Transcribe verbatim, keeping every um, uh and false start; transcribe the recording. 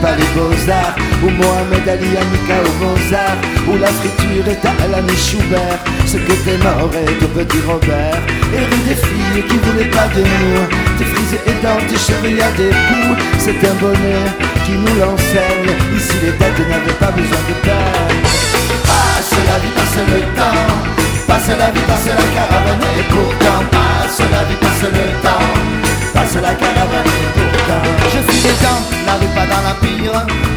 pas les beaux-arts, où Mohamed Ali, Annika ou Mozart, où la friture est à l'année Schubert, ce que t'es mort est au petit Robert. Et rue des filles qui voulaient pas de nous, tes frisés et dans tes cheveux y'a des poux. C'est un bonnet qui nous l'enseigne, ici les têtes n'avaient pas besoin de peine. Passe la vie, passe le temps, passe la vie, passe la caravane.